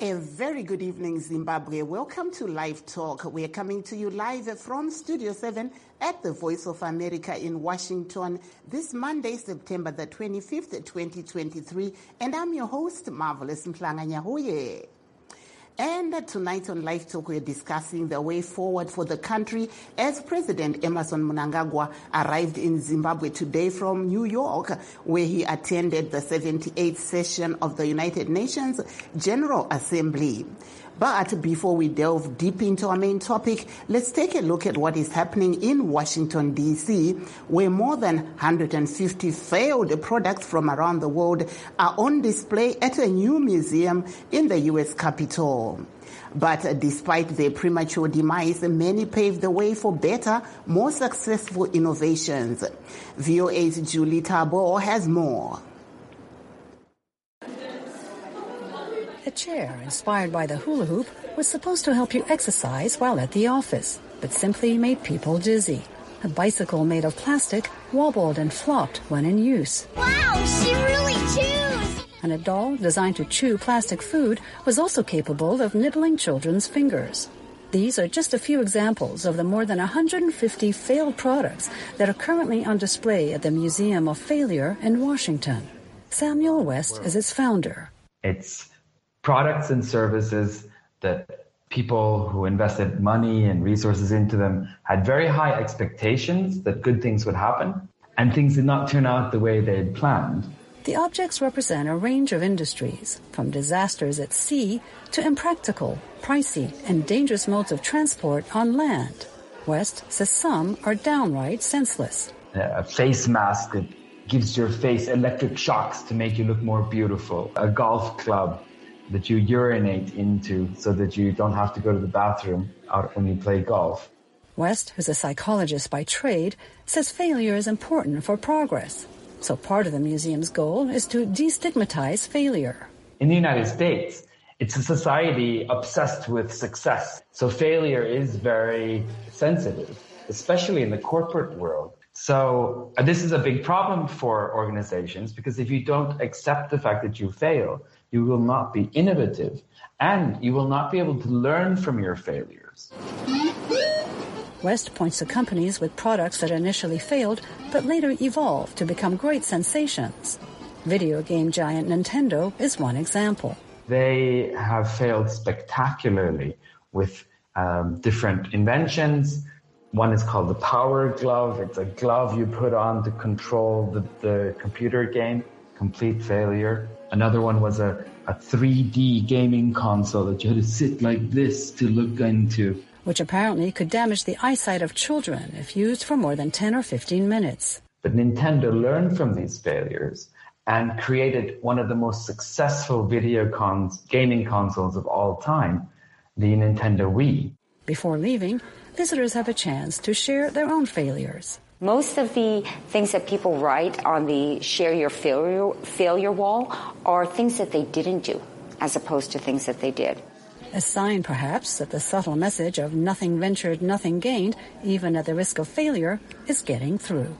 A very good evening, Zimbabwe. Welcome to Live Talk. We are coming to you live from Studio 7 at the Voice of America in Washington this Monday, September the 25th, 2023. And I'm your host, Marvelous Mhlanga-Nyahuye. And tonight on Live Talk, we're discussing the way forward for the country as President Emmerson Mnangagwa arrived in Zimbabwe today from New York, where he attended the 78th session of the United Nations General Assembly. But before we delve deep into our main topic, let's take a look at what is happening in Washington, D.C., where more than 150 failed products from around the world are on display at a new museum in the U.S. Capitol. But despite their premature demise, many paved the way for better, more successful innovations. VOA's Julie Tabo has more. A chair inspired by the hula hoop was supposed to help you exercise while at the office, but simply made people dizzy. A bicycle made of plastic wobbled and flopped when in use. Wow, she really chews! And a doll designed to chew plastic food was also capable of nibbling children's fingers. These are just a few examples of the more than 150 failed products that are currently on display at the Museum of Failure in Washington. Samuel West is its founder. It's products and services that people who invested money and resources into them had very high expectations that good things would happen, and things did not turn out the way they had planned. The objects represent a range of industries, from disasters at sea to impractical, pricey, and dangerous modes of transport on land. West says some are downright senseless. A face mask that gives your face electric shocks to make you look more beautiful. A golf club that you urinate into so that you don't have to go to the bathroom out when you play golf. West, who's a psychologist by trade, says failure is important for progress. So part of the museum's goal is to destigmatize failure. In the United States, it's a society obsessed with success. So failure is very sensitive, especially in the corporate world. So this is a big problem for organizations, because if you don't accept the fact that you fail, you will not be innovative, and you will not be able to learn from your failures. West points to companies with products that initially failed but later evolved to become great sensations. Video game giant Nintendo is one example. They have failed spectacularly with different inventions. One is called the Power Glove. It's a glove you put on to control the computer game. Complete failure. Another one was a 3D gaming console that you had to sit like this to look into, which apparently could damage the eyesight of children if used for more than 10 or 15 minutes. But Nintendo learned from these failures and created one of the most successful gaming consoles of all time, the Nintendo Wii. Before leaving, visitors have a chance to share their own failures. Most of the things that people write on the Share Your Failure wall are things that they didn't do, as opposed to things that they did. A sign, perhaps, that the subtle message of nothing ventured, nothing gained, even at the risk of failure, is getting through.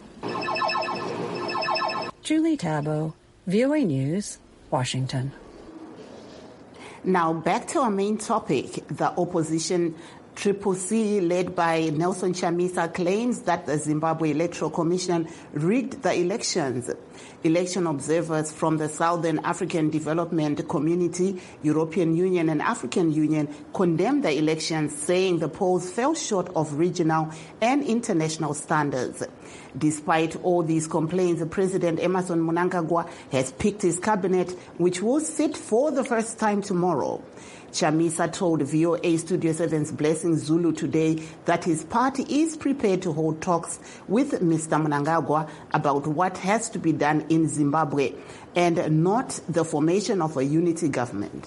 Julie Tabo, VOA News, Washington. Now back to our main topic. The opposition Triple C, led by Nelson Chamisa, claims that the Zimbabwe Electoral Commission rigged the elections. Election observers from the Southern African Development Community, European Union and African Union condemned the elections, saying the polls fell short of regional and international standards. Despite all these complaints, President Emmerson Mnangagwa has picked his cabinet, which will sit for the first time tomorrow. Chamisa told VOA Studio 7's Blessing Zulu today that his party is prepared to hold talks with Mr. Mnangagwa about what has to be done in Zimbabwe and not the formation of a unity government.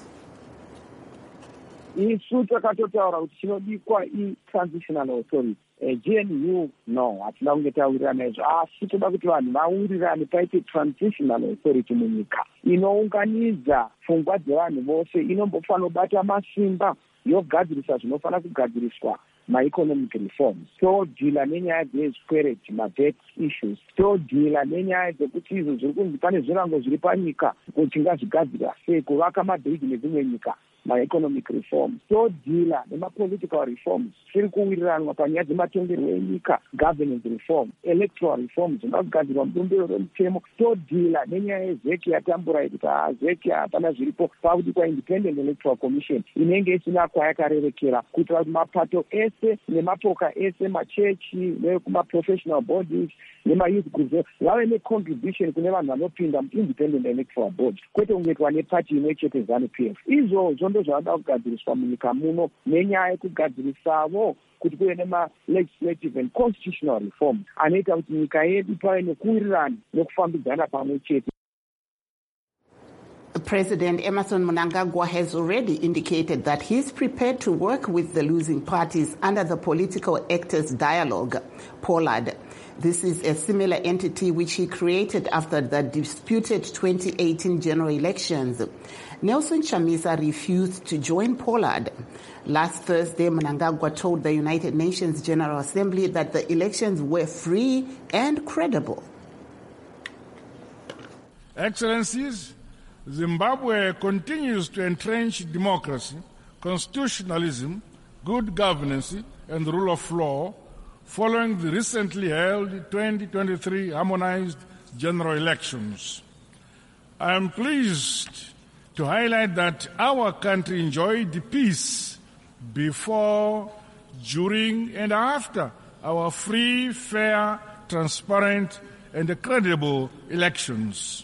Isu takatotaura kuti chinodikwa i-transitional authority. GNU, no, hatina kungetawirirana izvo, asi toda kuti vanhu vaurirane paite transitional authority munyika inounganidza pfungwa dzevanhu vose, inombofanira kubata masimba yogadzirisa zvinofanira kugadziriswa ma-economic reforms, todhila nenyaya dzezvikwereti, ma-debt issues, todhila nenyaya dzekuti izvo zviri kunzi pane zvirango zviri panyika kuti ngazvigadzira sei, kuvaka mabhiriji nedzimwe nyika, ma-economic reforms, todhila nema-political reforms, zviri kuwiriranwa panyaya dzematongerwo enyika, governance reforms, electoral reforms, zvinogadzirwa mubumbiro remutemo, todhila nenyaya yezeki yatambura kuti zeki hapana zviripo pakuti kwa-independent electoral commission inenge isina kwayakarerekera kuitira kuti mapato ese nemapoka ese, machechi nekuma-professional bodies nema-youth groups vave ne-contribution kune vanhu vanopinda mu-independent electoral board, kwete kungoitwa nepati imwe chete ZANU-PF. Izvozvo ndo zvavada kugadziriswa munyika muno nenyaya yekugadzirisavo kuti kuve nema-legislative and constitutional reforms anoita kuti nyika yedu pave nekuwirirana nekufambidzana pamwe chete. President Emmerson Mnangagwa has already indicated that he's prepared to work with the losing parties under the Political Actors Dialogue, POLAD. This is a similar entity which he created after the disputed 2018 general elections. Nelson Chamisa refused to join POLAD. Last Thursday, Mnangagwa told the United Nations General Assembly that the elections were free and credible. Excellencies, Zimbabwe continues to entrench democracy, constitutionalism, good governance, and the rule of law following the recently held 2023 harmonized general elections. I am pleased to highlight that our country enjoyed peace before, during, and after our free, fair, transparent, and credible elections.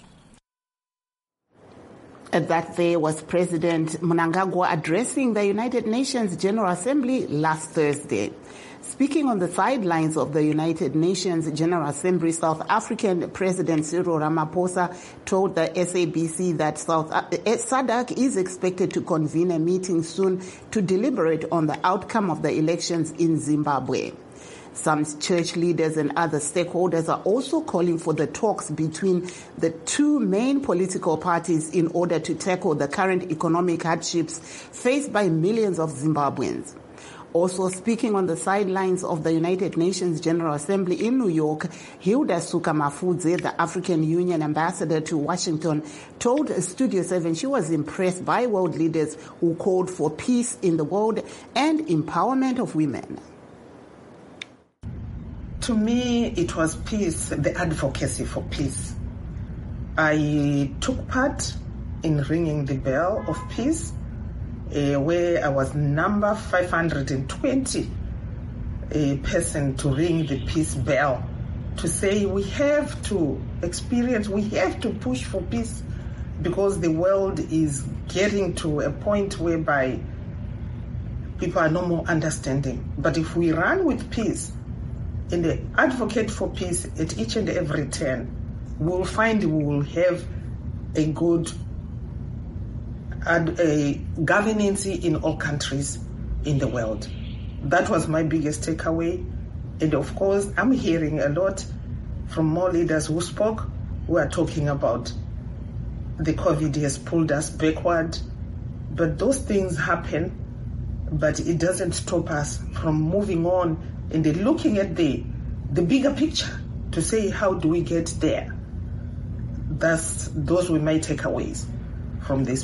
That there was President Mnangagwa addressing the United Nations General Assembly last Thursday. Speaking on the sidelines of the United Nations General Assembly, South African President Cyril Ramaphosa told the SABC that SADC is expected to convene a meeting soon to deliberate on the outcome of the elections in Zimbabwe. Some church leaders and other stakeholders are also calling for the talks between the two main political parties in order to tackle the current economic hardships faced by millions of Zimbabweans. Also speaking on the sidelines of the United Nations General Assembly in New York, Hilda Sukamafudze, the African Union ambassador to Washington, told Studio 7 she was impressed by world leaders who called for peace in the world and empowerment of women. To me, it was peace, the advocacy for peace. I took part in ringing the bell of peace, where I was number 520 person to ring the peace bell, to say we have to experience, we have to push for peace, because the world is getting to a point whereby people are no more understanding. But if we run with peace and advocate for peace at each and every turn, we will find we will have a good governance in all countries in the world. That was my biggest takeaway. And of course, I'm hearing a lot from more leaders who spoke, who are talking about the COVID has pulled us backward. But those things happen, but it doesn't stop us from moving on and looking at the bigger picture to say, how do we get there? Those were my takeaways from this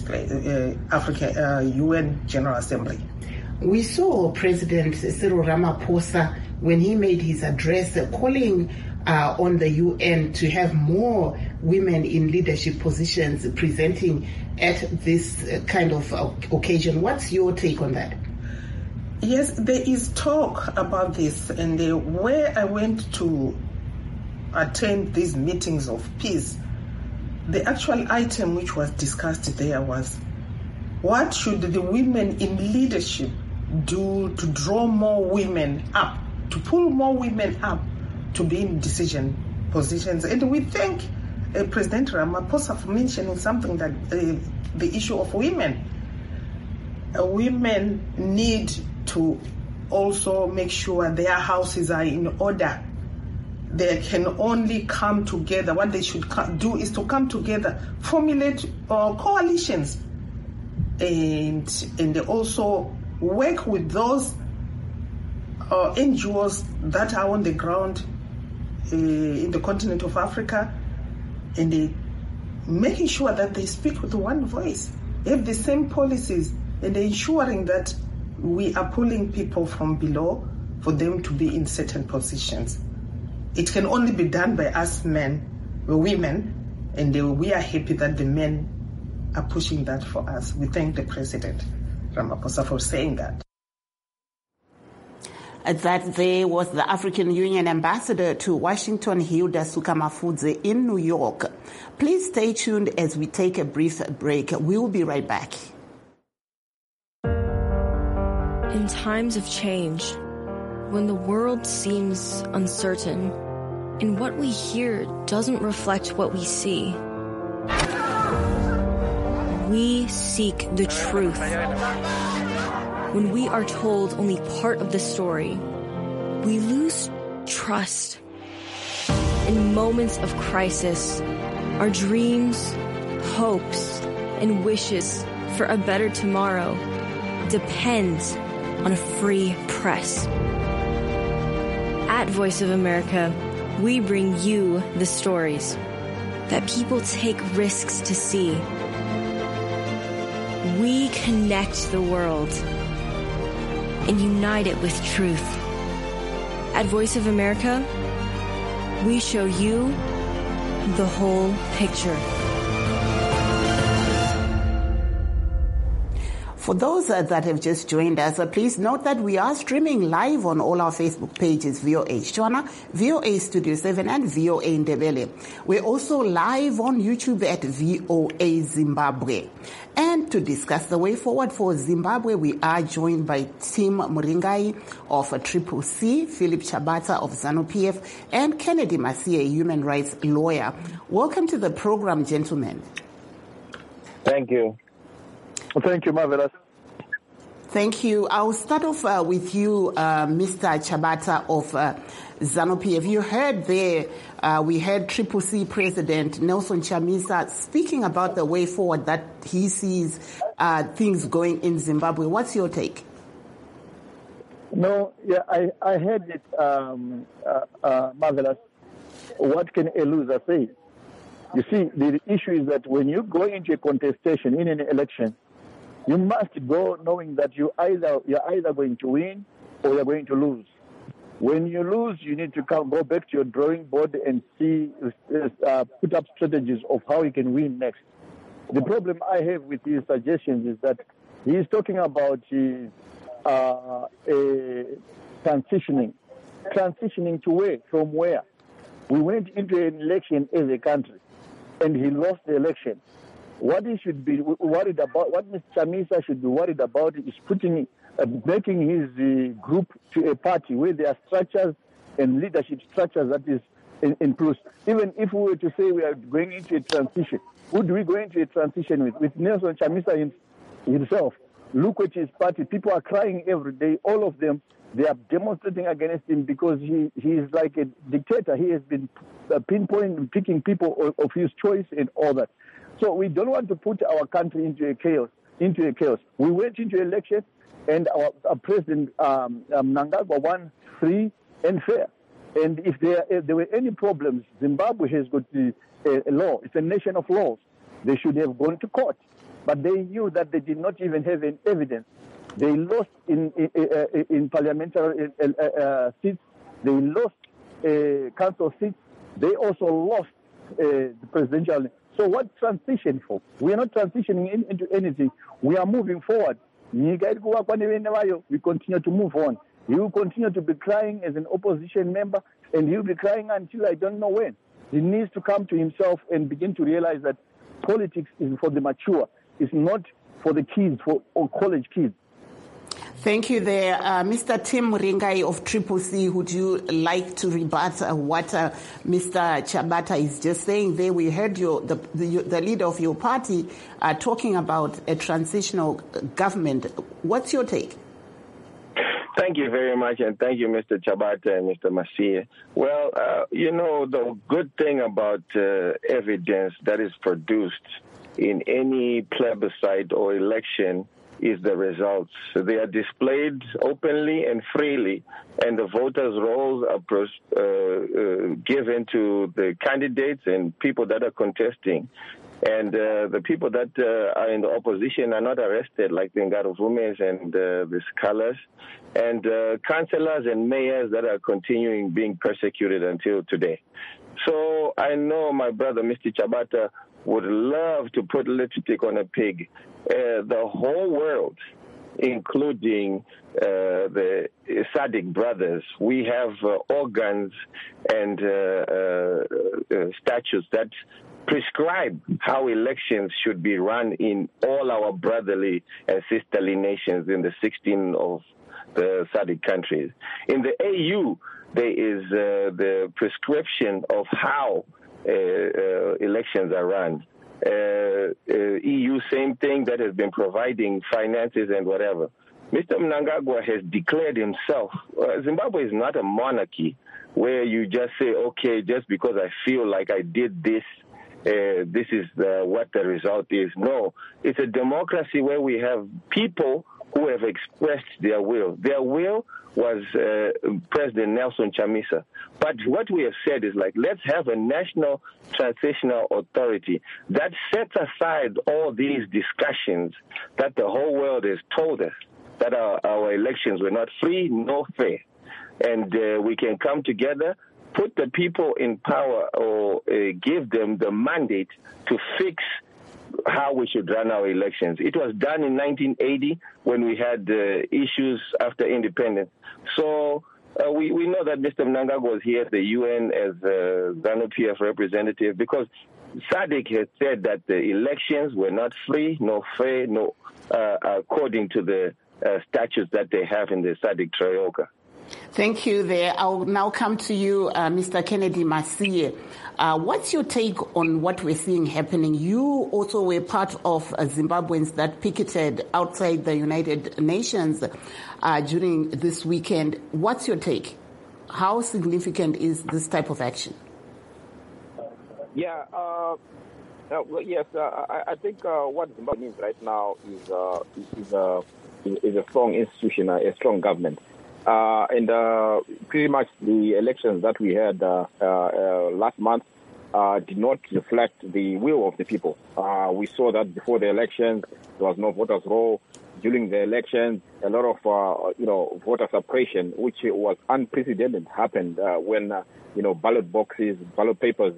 UN General Assembly. We saw President Cyril Ramaphosa, when he made his address, calling on the UN to have more women in leadership positions presenting at this kind of occasion. What's your take on that? Yes, there is talk about this, and where I went to attend these meetings of peace, the actual item which was discussed there was, what should the women in leadership do to draw more women up, to pull more women up to be in decision positions? And we thank President Ramaphosa for mentioning something, that the issue of women. Women need to also make sure their houses are in order. They can only come together. What they should do is to come together, formulate coalitions, and also work with those NGOs that are on the ground in the continent of Africa, and making sure that they speak with one voice, have the same policies, and ensuring that we are pulling people from below for them to be in certain positions. It can only be done by us men, women, and we are happy that the men are pushing that for us. We thank the President Ramaphosa for saying that. That there was the African Union ambassador to Washington, Hilda Sukamafudze, in New York. Please stay tuned as we take a brief break. We'll be right back. In times of change, when the world seems uncertain and what we hear doesn't reflect what we see, we seek the truth. When we are told only part of the story, we lose trust. In moments of crisis, our dreams, hopes, and wishes for a better tomorrow depend on a free press. At Voice of America, we bring you the stories that people take risks to see. We connect the world and unite it with truth. At Voice of America, we show you the whole picture. For those that have just joined us, please note that we are streaming live on all our Facebook pages, VOA Shona, VOA Studio 7, and VOA Ndebele. We're also live on YouTube at VOA Zimbabwe. And to discuss the way forward for Zimbabwe, we are joined by Tim Muringai of CCC, Philip Chabata of ZANU-PF, and Kennedy Masia, a human rights lawyer. Welcome to the program, gentlemen. Thank you. Well, thank you, Marvelous. Thank you. I'll start off with you, Mr. Chabata of ZANU-PF. You heard there, we heard CCC President Nelson Chamisa speaking about the way forward that he sees things going in Zimbabwe. What's your take? No, yeah, I heard it, Marvelous. What can a loser say? You see, the issue is that when you go into a contestation in an election, you must go knowing that you're either going to win or you're going to lose. When you lose, you need to go back to your drawing board and see, put up strategies of how you can win next. The problem I have with his suggestions is that he's talking about transitioning. Transitioning to where? From where? We went into an election as a country, and he lost the election. What he should be worried about, what Mr. Chamisa should be worried about, is making his group to a party where there are structures and leadership structures that is in plus. Even if we were to say we are going into a transition, who do we go into a transition with? With Nelson Chamisa himself. Look at his party. People are crying every day. All of them, they are demonstrating against him because he is like a dictator. He has been pinpointing, picking people of his choice and all that. So we don't want to put our country into a chaos. We went into election, and our President Mnangagwa won free and fair. And if there were any problems, Zimbabwe has got a law. It's a nation of laws. They should have gone to court. But they knew that they did not even have any evidence. They lost in parliamentary seats. They lost council seats. They also lost the presidential. So what transition for? We are not transitioning into anything. We are moving forward. We continue to move on. He will continue to be crying as an opposition member, and he will be crying until I don't know when. He needs to come to himself and begin to realize that politics is for the mature. It's not for the kids, for college kids. Thank you there. Mr. Tim Muringai of CCC, would you like to rebut what Mr. Chabata is just saying there? We heard the leader of your party talking about a transitional government. What's your take? Thank you very much, and thank you, Mr. Chabata and Mr. Masia. Well, the good thing about evidence that is produced in any plebiscite or election is the results. They are displayed openly and freely, and the voters' rolls are given to the candidates and people that are contesting. And the people that are in the opposition are not arrested, like the Ngaruvumes and the scholars, and councillors and mayors that are continuing being persecuted until today. So I know my brother, Mr. Chabata, would love to put lipstick on a pig. The whole world, including the SADC brothers, we have organs and statutes that prescribe how elections should be run in all our brotherly and sisterly nations in the 16 of the SADC countries. In the AU, there is the prescription of how elections are run. EU, same thing, that has been providing finances and whatever. Mr. Mnangagwa has declared himself, Zimbabwe is not a monarchy where you just say, okay, just because I feel like I did this, this is what the result is. No, it's a democracy where we have people who have expressed their will. Their will was President Nelson Chamisa. But what we have said is like, let's have a national transitional authority that sets aside all these discussions that the whole world has told us that our elections were not free nor fair. And we can come together, put the people in power, or give them the mandate to fix how we should run our elections. It was done in 1980 when we had issues after independence. So we know that Mr. Mnangagwa was here at the UN as ZANU-PF representative because SADC has said that the elections were not free, nor fair, nor according to the statutes that they have in the SADC Troika. Thank you there. I'll now come to you, Mr. Kennedy Masie. What's your take on what we're seeing happening? You also were part of Zimbabweans that picketed outside the United Nations during this weekend. What's your take? How significant is this type of action? Yeah, yes, I think what Zimbabwe needs right now is a strong institution, a strong government. And pretty much the elections that we had last month did not reflect the will of the people. We saw that before the elections, there was no voters' roll. During the elections, a lot of, voter suppression, which was unprecedented, happened when, ballot boxes, ballot papers,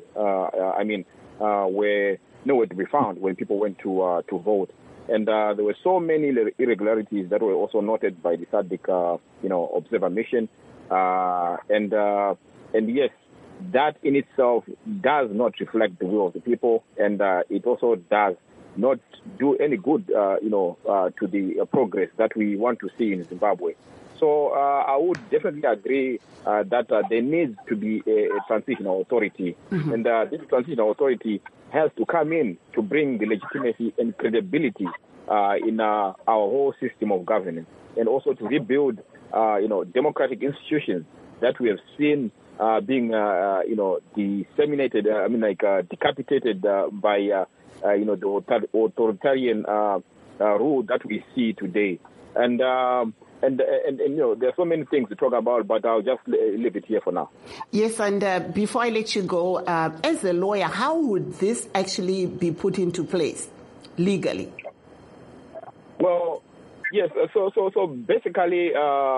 were nowhere to be found when people went to vote. And there were so many irregularities that were also noted by the SADC, observer mission. And yes, that in itself does not reflect the will of the people, and it also does not do any good, to the progress that we want to see in Zimbabwe. So I would definitely agree that there needs to be a transitional authority, and this transitional authority has to come in to bring the legitimacy and credibility in our whole system of governance, and also to rebuild, democratic institutions that we have seen being, disseminated, decapitated by, the authoritarian rule that we see today. And there are so many things to talk about, but I'll just leave it here for now. Yes, and before I let you go, as a lawyer, how would this actually be put into place legally? Well, yes. So basically,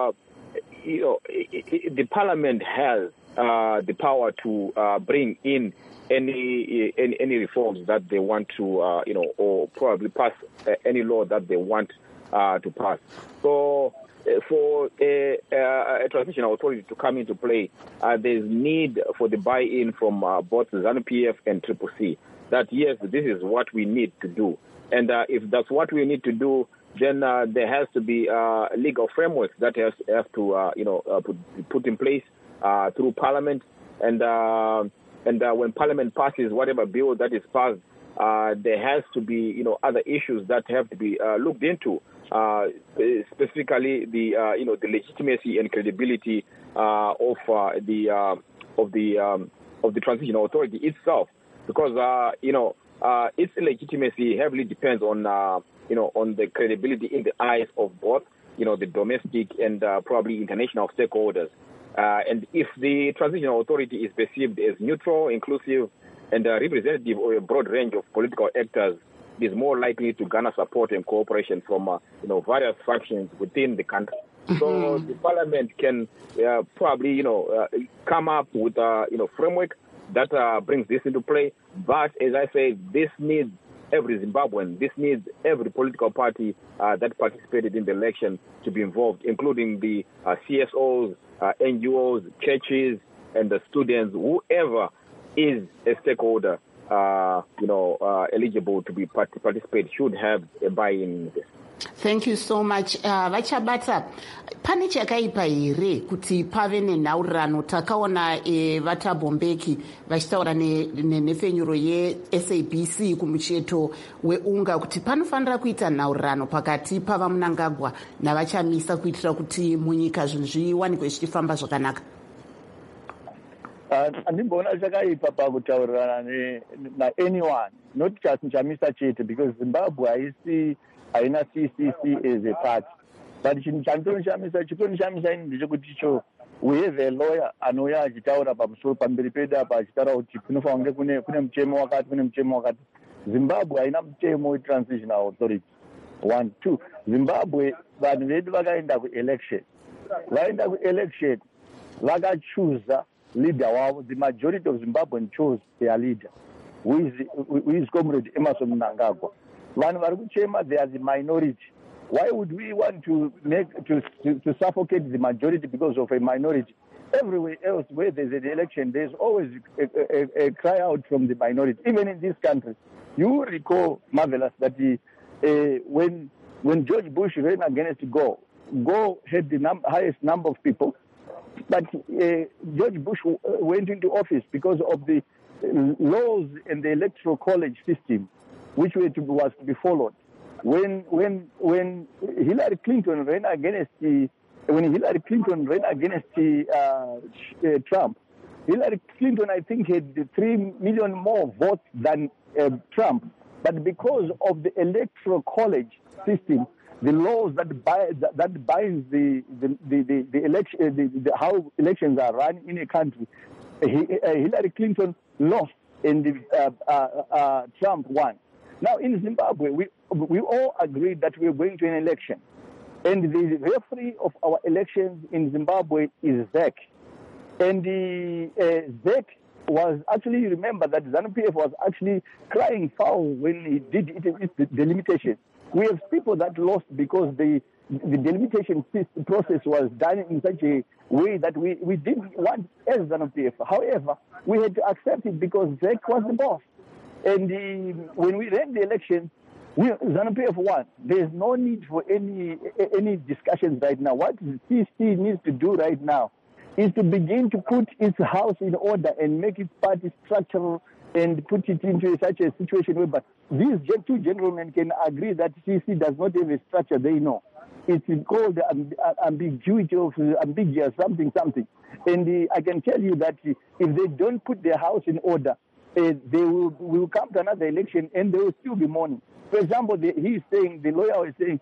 the Parliament has the power to bring in any reforms that they want to, or probably pass any law that they want to pass. So for a transitional authority to come into play, there's need for the buy-in from both ZANU-PF and CCC. That yes, this is what we need to do, and if that's what we need to do, then there has to be legal frameworks that have to put in place through Parliament, and when Parliament passes whatever bill that is passed, there has to be other issues that have to be looked into, specifically the legitimacy and credibility of the transitional authority itself, because its legitimacy heavily depends on on the credibility in the eyes of both, the domestic and probably international stakeholders. And if the transitional authority is perceived as neutral, inclusive, and representative of a broad range of political actors, it is more likely to garner support and cooperation from various factions within the country. So the parliament can probably come up with a framework that brings this into play. But as I say, this needs every Zimbabwean, this needs every political party that participated in the election to be involved, including the CSOs, NGOs, churches, and the students, whoever is a stakeholder, eligible to be participate should have a buy-in in this. Thank you so much. Vachabata, pane chakaipa here kuti pave nenhaurirano takaona vaThabo Mbeki vachitaura nefenyuro yeSABC kumucheto weUNGA kuti panofanira kuita nhaurirano pakati pavaMnangagwa navachamisa kuitira kuti munyika zvinhu zviwanikwe zvichifamba zvakanaka. Andimboona chakaipa pakutaurirana naanyone, not just Nchamisa chete, because Zimbabwe haina CCC as a party. But chinonishamisa ini ndechekuti we have a lawyer anouya achitaura pamusoro pamberi pedu apa achitaura kuti kunofanira kunge kune mutemo wakati. Zimbabwe haina mutemo we-transitional authority. 1, 2. Zimbabwe vanhu vedu vakaenda kuelection. Vaenda kuelection, vakachuza leader wavo. The majority of Zimbabweans chose their leader, who is Comrade Emmerson Mnangagwa. Vanhu vari kuchema, they are the minority. Why would we want to suffocate the majority because of a minority? Everywhere else where there's an election, there's always a cry out from the minority. Even in this country, you recall, Marvelous, that when George Bush ran against Gore had the highest number of people, but George Bush went into office because of the laws and the electoral college system, which was to be followed. When Hillary Clinton ran against Trump, Hillary Clinton, I think, had 3 million more votes than Trump. But because of the electoral college system, the laws that binds the election, how elections are run in a country, Hillary Clinton lost and Trump won. Now in Zimbabwe, we all agreed that we are going to an election, and the referee of our elections in Zimbabwe is ZEC. And the ZEC was actually, remember that ZANU-PF was actually crying foul when he did the delimitation. We have people that lost because the delimitation process was done in such a way that we didn't want as ZANU-PF. However, we had to accept it because ZEC was the boss. And when we ran the election, ZANU-PF won. There's no need for any discussions right now. What the CC needs to do right now is to begin to put its house in order and make its party structural and put it into such a situation where these two gentlemen can agree that CC does not have a structure they know. It's called ambiguity of ambiguous something. And I can tell you that if they don't put their house in order, they will come to another election and they will still be mourning. For example, the lawyer is saying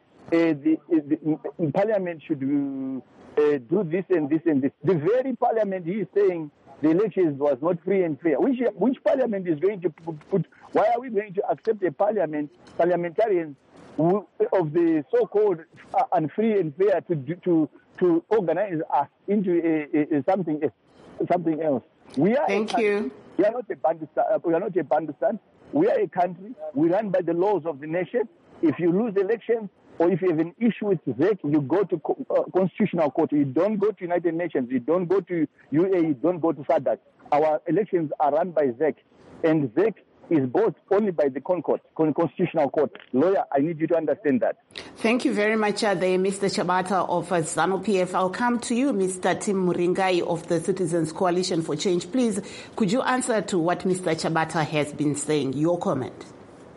the parliament should do this and this and this. The very parliament he is saying the elections was not free and fair. Which parliament is going to put? Why are we going to accept a parliamentarians of the so-called unfree and fair to organize us into something else? Thank you. We are not a Bandistan. We are a country. We run by the laws of the nation. If you lose elections or if you have an issue with ZEC, you go to constitutional court. You don't go to United Nations. You don't go to UAE. You don't go to SADC. Our elections are run by ZEC, and ZEC is bought only by the Constitutional Court. Lawyer, I need you to understand that. Thank you very much, Mr. Chabata of ZANU-PF. I'll come to you, Mr. Tim Muringai of the Citizens Coalition for Change. Please, could you answer to what Mr. Chabata has been saying? Your comment.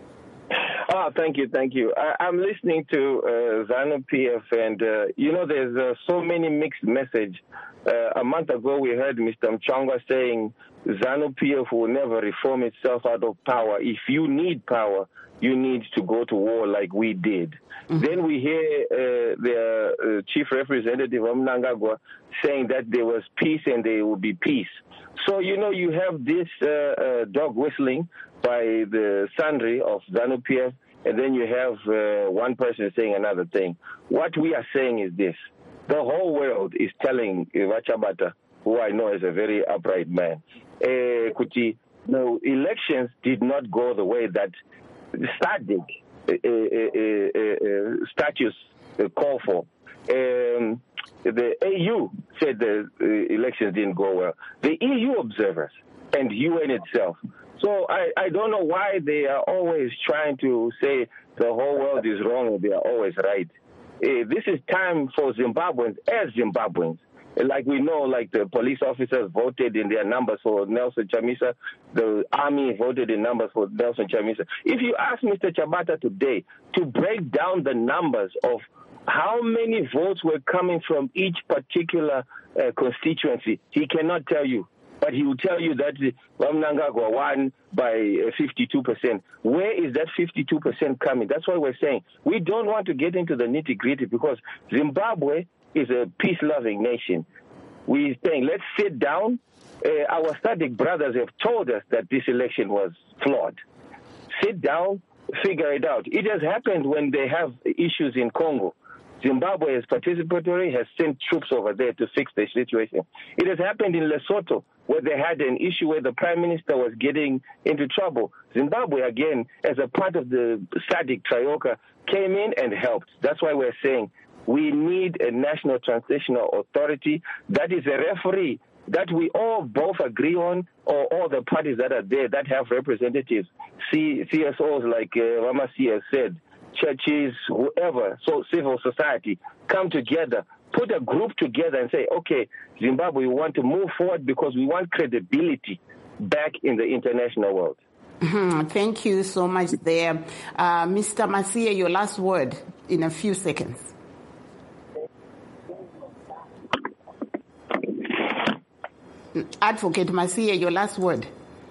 Thank you. I'm listening to ZANU-PF, and there's so many mixed messages. A month ago, we heard Mr. Mchangwa saying ZANU-PF will never reform itself out of power. If you need power, you need to go to war like we did. Mm-hmm. Then we hear the chief representative of Mnangagwa saying that there was peace and there will be peace. So, you have this dog whistling by the Sandri of ZANU-PF, and then you have one person saying another thing. What we are saying is this. The whole world is telling Chabata, who I know is a very upright man, Kuti, no, elections did not go the way that SADC statutes call for. The AU said the elections didn't go well. The EU observers and UN itself. So I don't know why they are always trying to say the whole world is wrong and they are always right. This is time for Zimbabweans as Zimbabweans. Like we know, like the police officers voted in their numbers for Nelson Chamisa, the army voted in numbers for Nelson Chamisa. If you ask Mr. Chabata today to break down the numbers of how many votes were coming from each particular constituency, he cannot tell you. But he will tell you that Mnangagwa won by 52%. Where is that 52% coming? That's why we're saying we don't want to get into the nitty-gritty because Zimbabwe is a peace-loving nation. We're saying, let's sit down. Our SADC brothers have told us that this election was flawed. Sit down, figure it out. It has happened when they have issues in Congo. Zimbabwe is participatory, has sent troops over there to fix the situation. It has happened in Lesotho, where they had an issue where the prime minister was getting into trouble. Zimbabwe, again, as a part of the SADC Trioca, came in and helped. That's why we're saying we need a national transitional authority that is a referee that we all both agree on, or all the parties that are there that have representatives, CSOs like Ramasi has said, churches, whoever, so civil society, come together, put a group together and say, okay, Zimbabwe, we want to move forward because we want credibility back in the international world. Thank you so much there. Mr. Masia, your last word in a few seconds. Advocate Masia, your last word.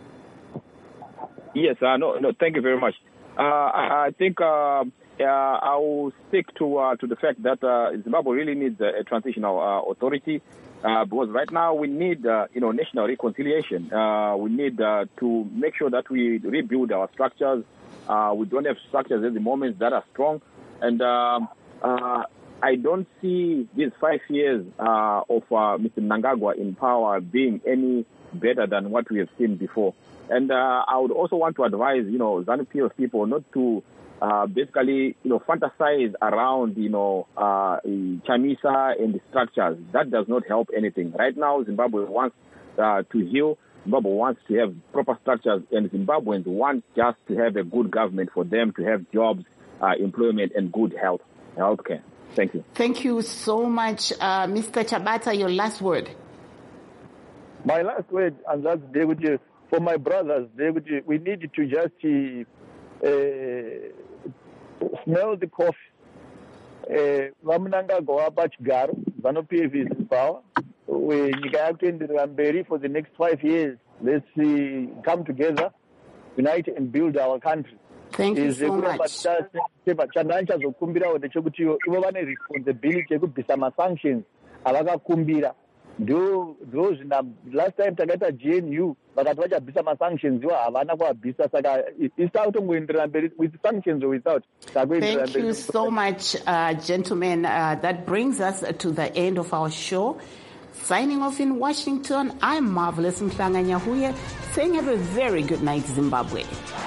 Yes, no, thank you very much. I think I will stick to the fact that Zimbabwe really needs a transitional authority because right now we need national reconciliation. We need to make sure that we rebuild our structures. We don't have structures at the moment that are strong, and I don't see these 5 years of Mr. Mnangagwa in power being any better than what we have seen before. And I would also want to advise, ZANU-PF people not to basically, fantasize around, Chamisa and the structures. That does not help anything. Right now, Zimbabwe wants to heal. Zimbabwe wants to have proper structures, and Zimbabweans want just to have a good government for them to have jobs, employment, and good healthcare. Thank you. Thank you so much. Mr. Chabata, your last word. My last word, and that's for my brothers, we need to just smell the coffee. Mnangagwa pachigaro, ZANU-PF is in power. We for the next 5 years. Let's come together, unite and build our country. Thank you so much. Responsibility to sanctions. Those last time Tagata GNU, but at sanctions, it's out with sanctions or without. Thank you so much, gentlemen. That brings us to the end of our show. Signing off in Washington, I'm Marvelous Mhlanga Nyahuye, saying have a very good night, Zimbabwe.